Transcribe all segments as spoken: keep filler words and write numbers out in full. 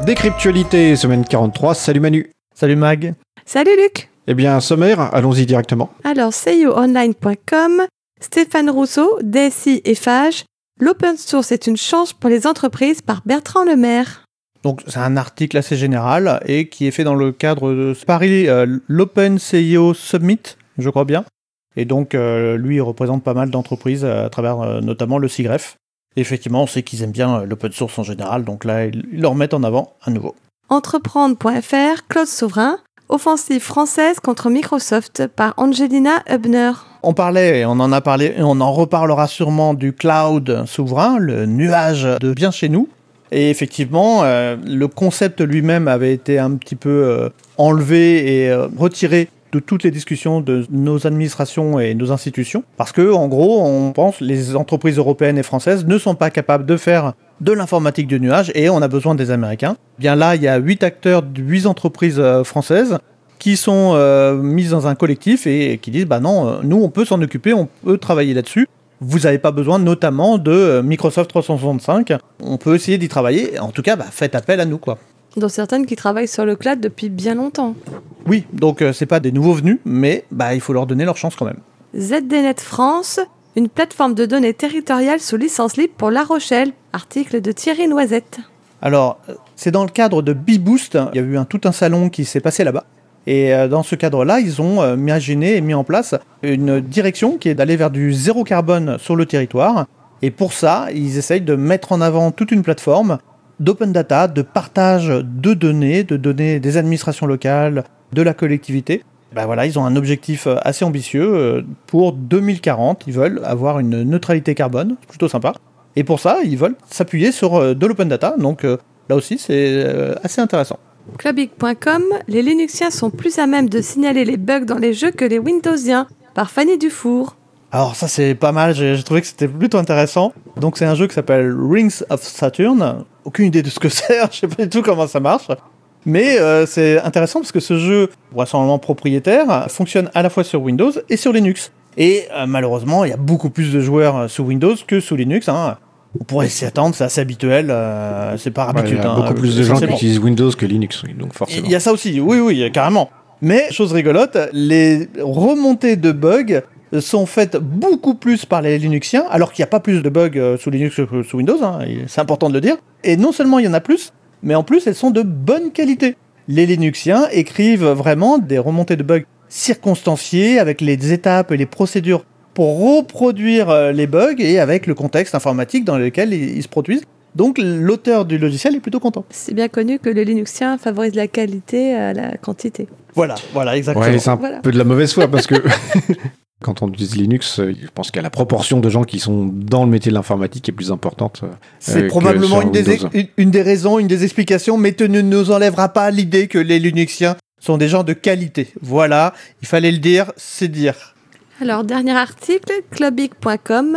Décryptualité, semaine quarante-trois. Salut Manu. Salut Mag. Salut Luc. Eh bien, sommaire, allons-y directement. Alors, C I O online point com, Stéphane Rousseau, D S I et F A G, l'open source est une chance pour les entreprises par Bertrand Lemaire. Donc, c'est un article assez général et qui est fait dans le cadre de Paris, euh, l'Open C I O Summit, je crois bien. Et donc, euh, lui, il représente pas mal d'entreprises à travers euh, notamment le SIGREF. Et effectivement, on sait qu'ils aiment bien euh, l'open source en général, donc là, ils, ils le remettent en avant à nouveau. Entreprendre point F R, Claude Souverain, offensive française contre Microsoft par Angelina Hubner. On parlait, et on en a parlé, et on en reparlera sûrement du cloud souverain, le nuage de bien chez nous. Et effectivement, euh, le concept lui-même avait été un petit peu euh, enlevé et euh, retiré de toutes les discussions de nos administrations et nos institutions. Parce que, en gros, on pense que les entreprises européennes et françaises ne sont pas capables de faire de l'informatique du nuage et on a besoin des Américains. Bien là, il y a huit acteurs, huit entreprises euh, françaises qui sont euh, mises dans un collectif et, et qui disent « bah non, euh, nous on peut s'en occuper, on peut travailler là-dessus. Vous n'avez pas besoin notamment de euh, Microsoft trois cent soixante-cinq. On peut essayer d'y travailler. En tout cas, bah, faites appel à nous, quoi. » Dont certaines qui travaillent sur le cloud depuis bien longtemps. Oui, donc euh, c'est pas des nouveaux venus, mais bah, il faut leur donner leur chance quand même. Z D Net France, une plateforme de données territoriale sous licence libre pour La Rochelle. Article de Thierry Noisette. Alors, c'est dans le cadre de B-Boost. Il y a eu un, tout un salon qui s'est passé là-bas. Et euh, dans ce cadre-là, ils ont euh, imaginé et mis en place une direction qui est d'aller vers du zéro carbone sur le territoire. Et pour ça, ils essayent de mettre en avant toute une plateforme d'open data, de partage de données, de données des administrations locales, de la collectivité. Ben voilà, ils ont un objectif assez ambitieux. Pour deux mille quarante, ils veulent avoir une neutralité carbone, c'est plutôt sympa. Et pour ça, ils veulent s'appuyer sur de l'open data, donc là aussi, c'est assez intéressant. Clubic point com, les Linuxiens sont plus à même de signaler les bugs dans les jeux que les Windowsiens, par Fanny Dufour. Alors ça c'est pas mal, j'ai, j'ai trouvé que c'était plutôt intéressant. Donc c'est un jeu qui s'appelle Rings of Saturn. Aucune idée de ce que c'est, je sais pas du tout comment ça marche. Mais euh, c'est intéressant parce que ce jeu, vraisemblablement propriétaire, fonctionne à la fois sur Windows et sur Linux. Et euh, malheureusement, il y a beaucoup plus de joueurs sous Windows que sous Linux. Hein. On pourrait s'y attendre, c'est assez habituel, euh, c'est par habitude. Ouais, il y a hein, beaucoup plus de gens qui utilisent Windows que Linux, oui, donc forcément. Il y a ça aussi, oui, oui, carrément. Mais, chose rigolote, les remontées de bugs sont faites beaucoup plus par les Linuxiens, alors qu'il n'y a pas plus de bugs sous Linux que sous Windows, hein, c'est important de le dire. Et non seulement il y en a plus, mais en plus elles sont de bonne qualité. Les Linuxiens écrivent vraiment des remontées de bugs circonstanciées, avec les étapes et les procédures pour reproduire les bugs et avec le contexte informatique dans lequel ils se produisent. Donc l'auteur du logiciel est plutôt content. C'est bien connu que les Linuxiens favorisent la qualité à la quantité. Voilà, voilà, exactement. Ouais, c'est un voilà. peu de la mauvaise foi parce que quand on utilise Linux, je pense qu'il y a la proportion de gens qui sont dans le métier de l'informatique qui est plus importante. Euh, c'est probablement une des, une, une des raisons, une des explications, mais tu ne nous enlèvera pas l'idée que les Linuxiens sont des gens de qualité. Voilà, il fallait le dire, c'est dire. Alors, dernier article, clubic point com,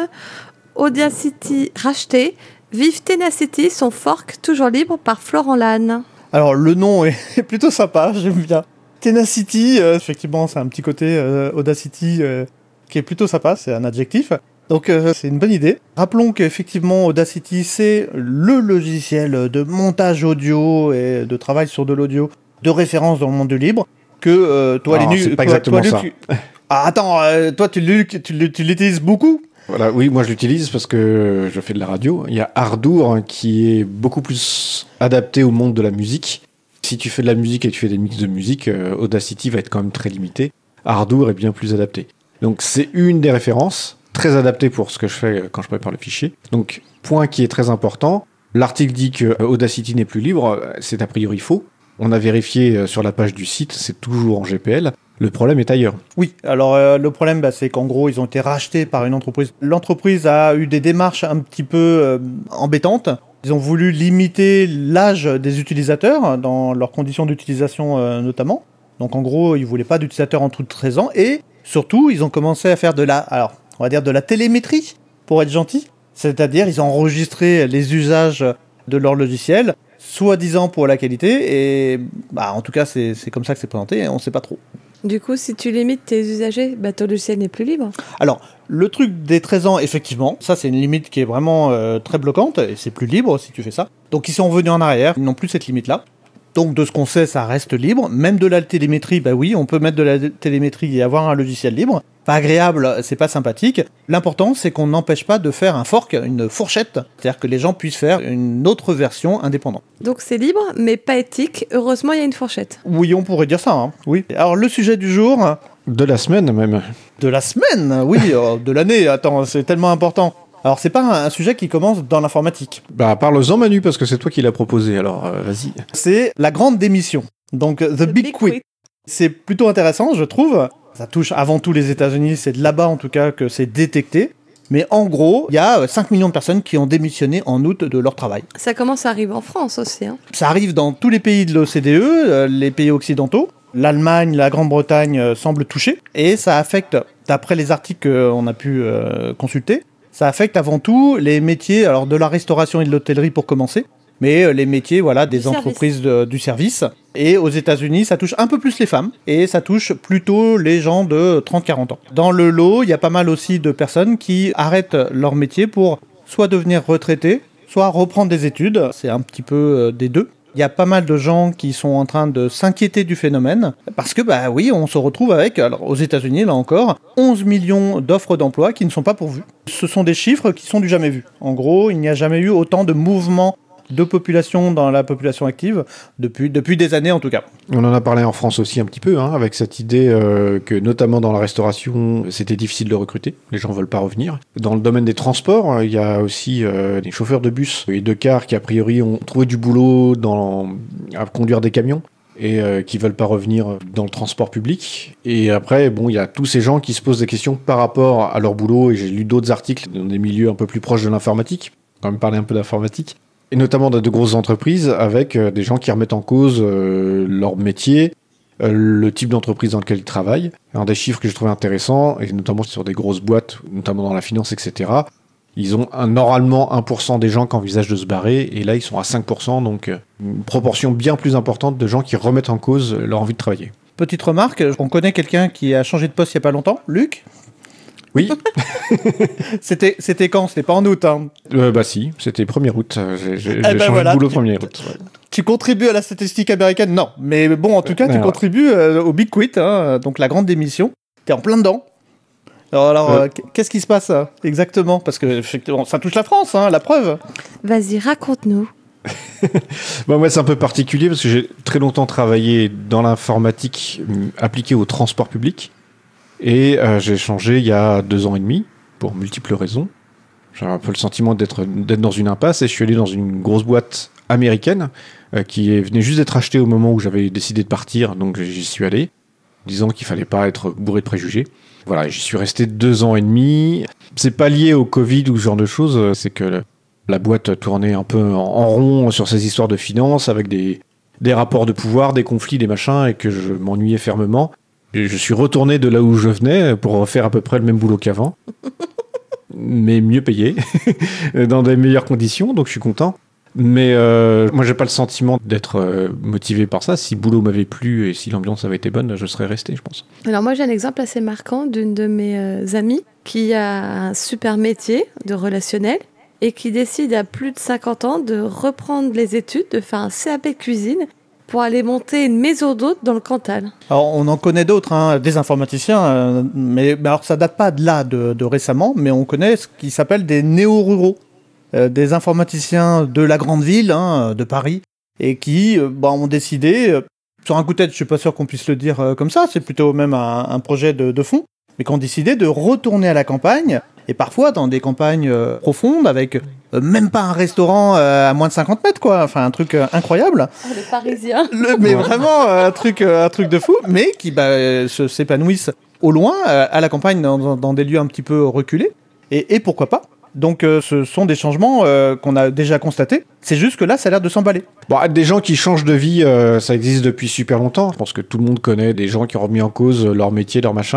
Audacity racheté, vive Tenacity, son fork toujours libre par Florent Lannes. Alors, le nom est plutôt sympa, j'aime bien. Tenacity, euh, effectivement, c'est un petit côté euh, Audacity euh, qui est plutôt sympa, c'est un adjectif. Donc, euh, c'est une bonne idée. Rappelons qu'effectivement, Audacity, c'est le logiciel de montage audio et de travail sur de l'audio de référence dans le monde du libre. Que euh, toi, Alors, les c'est pas toi, exactement toi, ça. Luc, ah, attends, euh, toi, tu, tu, tu, tu l'utilises beaucoup ? Voilà, oui, moi je l'utilise parce que je fais de la radio. Il y a Ardour hein, qui est beaucoup plus adapté au monde de la musique. Si tu fais de la musique et tu fais des mix de musique, euh, Audacity va être quand même très limité. Ardour est bien plus adapté. Donc c'est une des références, très adaptée pour ce que je fais quand je prépare le fichier. Donc, point qui est très important, l'article dit que Audacity n'est plus libre, c'est a priori faux. On a vérifié sur la page du site, c'est toujours en G P L. Le problème est ailleurs. Oui, alors euh, le problème, bah, c'est qu'en gros, ils ont été rachetés par une entreprise. L'entreprise a eu des démarches un petit peu euh, embêtantes. Ils ont voulu limiter l'âge des utilisateurs, dans leurs conditions d'utilisation euh, notamment. Donc en gros, ils ne voulaient pas d'utilisateurs en dessous de treize ans. Et surtout, ils ont commencé à faire de la, alors, on va dire de la télémétrie, pour être gentil. C'est-à-dire, ils ont enregistré les usages de leur logiciel, soi-disant pour la qualité. Et bah, en tout cas, c'est, c'est comme ça que c'est présenté, on ne sait pas trop. Du coup, si tu limites tes usagers, bah, ton logiciel n'est plus libre. Alors, le truc des treize ans, effectivement, ça c'est une limite qui est vraiment euh, très bloquante, et c'est plus libre si tu fais ça. Donc ils sont revenus en arrière, ils n'ont plus cette limite-là. Donc de ce qu'on sait, ça reste libre. Même de la télémétrie, bah oui, on peut mettre de la télémétrie et avoir un logiciel libre. Pas agréable, c'est pas sympathique. L'important, c'est qu'on n'empêche pas de faire un fork, une fourchette, c'est-à-dire que les gens puissent faire une autre version indépendante. Donc c'est libre, mais pas éthique. Heureusement, il y a une fourchette. Oui, on pourrait dire ça, hein. Oui. Alors le sujet du jour... De la semaine même. De la semaine, oui, euh, de l'année, attends, c'est tellement important. Alors c'est pas un, un sujet qui commence dans l'informatique. Bah parle-en Manu, parce que c'est toi qui l'as proposé, alors euh, vas-y. C'est la grande démission, donc The, The Big, Big Quit. Quit. C'est plutôt intéressant, je trouve. Ça touche avant tout les États-Unis, c'est de là-bas en tout cas que c'est détecté. Mais en gros, il y a cinq millions de personnes qui ont démissionné en août de leur travail. Ça commence à arriver en France aussi. Hein. Ça arrive dans tous les pays de l'O C D E, euh, les pays occidentaux. L'Allemagne, la Grande-Bretagne euh, semblent toucher. Et ça affecte, d'après les articles qu'on a pu euh, consulter, ça affecte avant tout les métiers, alors de la restauration et de l'hôtellerie pour commencer, mais euh, les métiers voilà, des du entreprises de, du service. Et aux États-Unis, ça touche un peu plus les femmes, et ça touche plutôt les gens de trente à quarante ans. Dans le lot, il y a pas mal aussi de personnes qui arrêtent leur métier pour soit devenir retraités, soit reprendre des études. C'est un petit peu euh, des deux. Il y a pas mal de gens qui sont en train de s'inquiéter du phénomène, parce que, bah oui, on se retrouve avec, alors aux États-Unis, là encore, onze millions d'offres d'emploi qui ne sont pas pourvues. Ce sont des chiffres qui sont du jamais vu. En gros, il n'y a jamais eu autant de mouvements de population dans la population active, depuis, depuis des années en tout cas. On en a parlé en France aussi un petit peu, hein, avec cette idée euh, que notamment dans la restauration, c'était difficile de recruter, les gens ne veulent pas revenir. Dans le domaine des transports, il y a aussi euh, des chauffeurs de bus et de cars qui a priori ont trouvé du boulot dans, à conduire des camions et euh, qui veulent pas revenir dans le transport public. Et après, bon, il y a tous ces gens qui se posent des questions par rapport à leur boulot, et j'ai lu d'autres articles dans des milieux un peu plus proches de l'informatique, quand même parler un peu d'informatique, et notamment de, de grosses entreprises avec euh, des gens qui remettent en cause euh, leur métier, euh, le type d'entreprise dans lequel ils travaillent. Un des chiffres que je trouvais intéressant, et notamment sur des grosses boîtes, notamment dans la finance, et cetera, ils ont un, normalement un pour cent des gens qui envisagent de se barrer, et là ils sont à cinq pour cent, donc euh, une proportion bien plus importante de gens qui remettent en cause leur envie de travailler. Petite remarque, on connaît quelqu'un qui a changé de poste il n'y a pas longtemps, Luc ? Oui. c'était, c'était quand ? C'était pas en août, hein. euh, Bah si, c'était premier août. J'ai, j'ai, eh j'ai ben changé voilà, de boulot tu, premier août. Ouais. Tu contribues à la statistique américaine ? Non. Mais bon, en tout cas, tu ouais. contribues euh, au Big Quit, hein, donc la grande démission. T'es en plein dedans. Alors, alors euh... Euh, qu'est-ce qui se passe euh, exactement ? Parce que effectivement, ça touche la France, hein, la preuve. Vas-y, raconte-nous. Bon, moi, c'est un peu particulier parce que j'ai très longtemps travaillé dans l'informatique appliquée au transport public. Et euh, j'ai changé il y a deux ans et demi, pour multiples raisons. J'avais un peu le sentiment d'être, d'être dans une impasse, et je suis allé dans une grosse boîte américaine euh, qui venait juste d'être achetée au moment où j'avais décidé de partir, donc j'y suis allé, disant qu'il fallait pas être bourré de préjugés. Voilà, j'y suis resté deux ans et demi. C'est pas lié au Covid ou ce genre de choses, c'est que le, la boîte tournait un peu en, en rond sur ces histoires de finances, avec des, des rapports de pouvoir, des conflits, des machins, et que je m'ennuyais fermement. Et je suis retourné de là où je venais pour refaire à peu près le même boulot qu'avant, mais mieux payé, dans des meilleures conditions, donc je suis content. Mais euh, moi, j'ai pas le sentiment d'être euh, motivé par ça. Si le boulot m'avait plu et si l'ambiance avait été bonne, je serais resté, je pense. Alors moi, j'ai un exemple assez marquant d'une de mes euh, amies qui a un super métier de relationnel et qui décide à plus de cinquante ans de reprendre les études, de faire un C A P cuisine pour aller monter une maison d'hôte dans le Cantal. Alors, on en connaît d'autres, hein, des informaticiens, euh, mais, mais alors ça date pas de là, de, de récemment, mais on connaît ce qui s'appelle des néo-ruraux, euh, des informaticiens de la grande ville, hein, de Paris, et qui euh, bah, ont décidé, euh, sur un coup de tête, je suis pas sûr qu'on puisse le dire euh, comme ça, c'est plutôt même un, un projet de, de fond, mais qui ont décidé de retourner à la campagne, et parfois dans des campagnes euh, profondes, avec euh, même pas un restaurant euh, à moins de cinquante mètres, quoi. Enfin, un truc euh, incroyable. Oh, les Parisiens. Le, mais vraiment, euh, un, truc, euh, un truc de fou, mais qui bah, euh, se, s'épanouissent au loin, euh, à la campagne, dans, dans, dans des lieux un petit peu reculés. Et, et pourquoi pas ? Donc, euh, ce sont des changements euh, qu'on a déjà constatés. C'est juste que là, ça a l'air de s'emballer. Bon, des gens qui changent de vie, euh, ça existe depuis super longtemps. Je pense que tout le monde connaît des gens qui ont remis en cause leur métier, leur machin.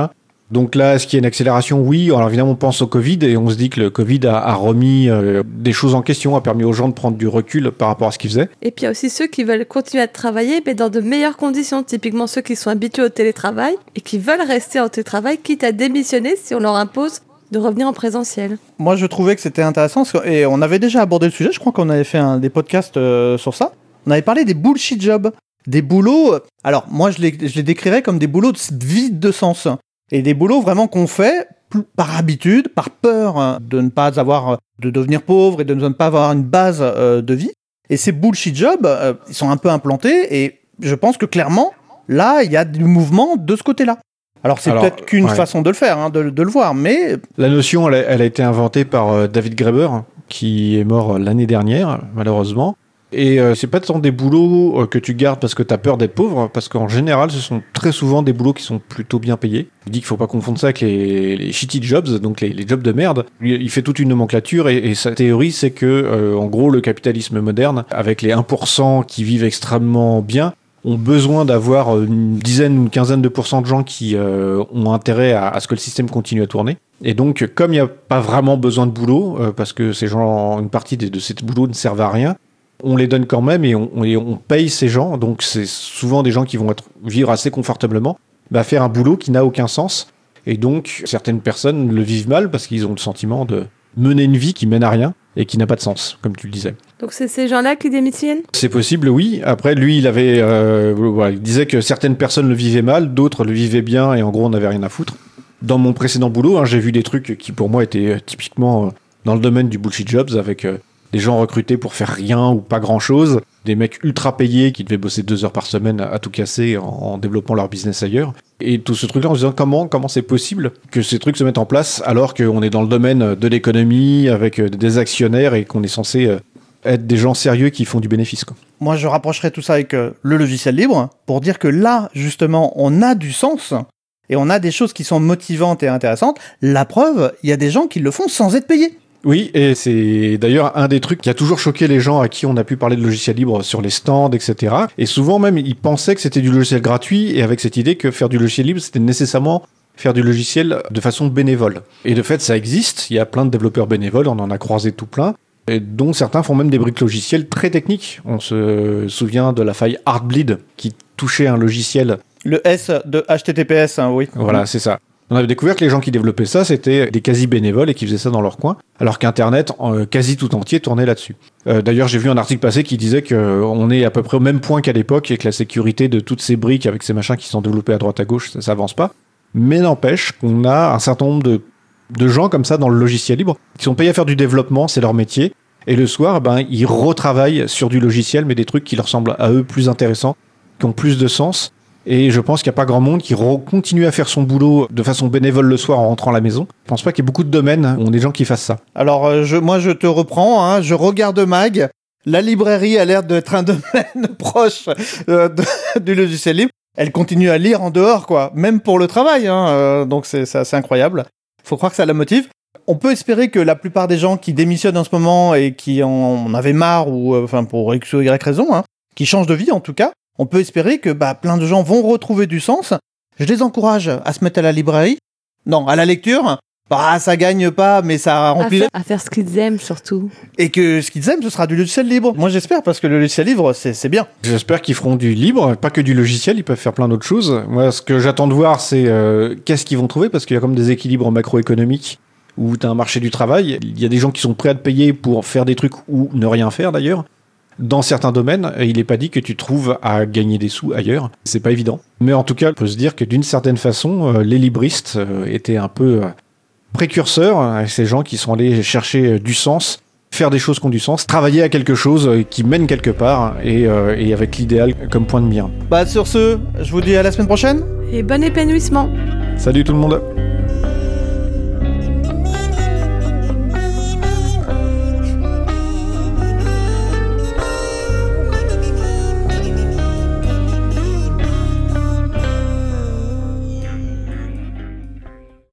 Donc là, est-ce qu'il y a une accélération ? Oui. Alors évidemment, on pense au Covid et on se dit que le Covid a, a remis euh, des choses en question, a permis aux gens de prendre du recul par rapport à ce qu'ils faisaient. Et puis il y a aussi ceux qui veulent continuer à travailler, mais dans de meilleures conditions. Typiquement ceux qui sont habitués au télétravail et qui veulent rester en télétravail, quitte à démissionner si on leur impose de revenir en présentiel. Moi, je trouvais que c'était intéressant, et on avait déjà abordé le sujet, je crois qu'on avait fait un, des podcasts euh, sur ça. On avait parlé des bullshit jobs, des boulots... Alors, moi, je les, je les décrirais comme des boulots vides de sens. Et des boulots vraiment qu'on fait par habitude, par peur de ne pas avoir, de devenir pauvre et de ne pas avoir une base euh, de vie. Et ces bullshit jobs, euh, ils sont un peu implantés et je pense que clairement, là, il y a du mouvement de ce côté-là. Alors, c'est Alors, peut-être qu'une ouais. façon de le faire, hein, de, de le voir, mais... La notion, elle a, elle a été inventée par euh, David Graeber, qui est mort l'année dernière, malheureusement. Et euh, c'est pas tant des boulots euh, que tu gardes parce que t'as peur d'être pauvre, parce qu'en général, ce sont très souvent des boulots qui sont plutôt bien payés. Il dit qu'il faut pas confondre ça avec les, les shitty jobs, donc les, les jobs de merde. Il fait toute une nomenclature et, et sa théorie, c'est que, euh, en gros, le capitalisme moderne, avec les un pour cent qui vivent extrêmement bien, ont besoin d'avoir une dizaine ou une quinzaine de pourcents de gens qui euh, ont intérêt à, à ce que le système continue à tourner. Et donc, comme il n'y a pas vraiment besoin de boulot, euh, parce que ces gens, une partie de, de ces boulots ne servent à rien, on les donne quand même et on, on, on paye ces gens, donc c'est souvent des gens qui vont être, vivre assez confortablement, bah faire un boulot qui n'a aucun sens. Et donc, certaines personnes le vivent mal parce qu'ils ont le sentiment de mener une vie qui mène à rien et qui n'a pas de sens, comme tu le disais. Donc c'est ces gens-là qui démissionnent ? C'est possible, oui. Après, lui, il avait, euh, voilà, il disait que certaines personnes le vivaient mal, d'autres le vivaient bien et en gros, on n'avait rien à foutre. Dans mon précédent boulot, hein, j'ai vu des trucs qui pour moi étaient euh, typiquement euh, dans le domaine du bullshit jobs avec... Euh, des gens recrutés pour faire rien ou pas grand-chose, des mecs ultra payés qui devaient bosser deux heures par semaine à tout casser en, en développant leur business ailleurs. Et tout ce truc-là en se disant comment, comment c'est possible que ces trucs se mettent en place alors qu'on est dans le domaine de l'économie avec des actionnaires et qu'on est censé être des gens sérieux qui font du bénéfice, quoi. Moi, je rapprocherais tout ça avec euh, le logiciel libre pour dire que là, justement, on a du sens et on a des choses qui sont motivantes et intéressantes. La preuve, il y a des gens qui le font sans être payés. Oui, et c'est d'ailleurs un des trucs qui a toujours choqué les gens à qui on a pu parler de logiciel libre sur les stands, et cetera. Et souvent même, ils pensaient que c'était du logiciel gratuit et avec cette idée que faire du logiciel libre, c'était nécessairement faire du logiciel de façon bénévole. Et de fait, ça existe. Il y a plein de développeurs bénévoles, on en a croisé tout plein, et dont certains font même des briques logicielles très techniques. On se souvient de la faille Heartbleed qui touchait un logiciel. Le S de H T T P S, hein, oui. Voilà, c'est ça. On avait découvert que les gens qui développaient ça, c'était des quasi-bénévoles et qui faisaient ça dans leur coin, alors qu'Internet, euh, quasi tout entier, tournait là-dessus. Euh, d'ailleurs, j'ai vu un article passé qui disait qu'on est à peu près au même point qu'à l'époque et que la sécurité de toutes ces briques avec ces machins qui sont développés à droite à gauche, ça s'avance pas. Mais n'empêche qu'on a un certain nombre de, de gens comme ça dans le logiciel libre qui sont payés à faire du développement, c'est leur métier. Et le soir, ben, ils retravaillent sur du logiciel, mais des trucs qui leur semblent à eux plus intéressants, qui ont plus de sens. Et je pense qu'il n'y a pas grand monde qui re- continue à faire son boulot de façon bénévole le soir en rentrant à la maison. Je pense pas qu'il y ait beaucoup de domaines où on a des gens qui fassent ça. Alors, euh, je, moi, je te reprends. Hein, je regarde Mag. La librairie a l'air d'être un domaine proche euh, de, du logiciel libre. Elle continue à lire en dehors, quoi. Même pour le travail. Hein, euh, donc, c'est, c'est assez incroyable. Faut croire que ça la motive. On peut espérer que la plupart des gens qui démissionnent en ce moment et qui en, en avaient marre, ou euh, enfin pour X ou Y raison, hein, qui changent de vie en tout cas, on peut espérer que bah, plein de gens vont retrouver du sens. Je les encourage à se mettre à la librairie. Non, à la lecture. Bah, ça gagne pas, mais ça remplit... À faire, à faire ce qu'ils aiment, surtout. Et que ce qu'ils aiment, ce sera du logiciel libre. Moi, j'espère, parce que le logiciel libre, c'est, c'est bien. J'espère qu'ils feront du libre, pas que du logiciel, ils peuvent faire plein d'autres choses. Moi, ce que j'attends de voir, c'est euh, qu'est-ce qu'ils vont trouver, parce qu'il y a comme des équilibres macroéconomiques, où tu as un marché du travail. Il y a des gens qui sont prêts à te payer pour faire des trucs ou ne rien faire, d'ailleurs. Dans certains domaines, il n'est pas dit que tu trouves à gagner des sous ailleurs. C'est pas évident. Mais en tout cas, on peut se dire que d'une certaine façon, euh, les libristes euh, étaient un peu euh, précurseurs, euh, ces gens qui sont allés chercher euh, du sens, faire des choses qui ont du sens, travailler à quelque chose euh, qui mène quelque part, et, euh, et avec l'idéal comme point de mire. Bah sur ce, je vous dis à la semaine prochaine. Et bon épanouissement. Salut tout le monde.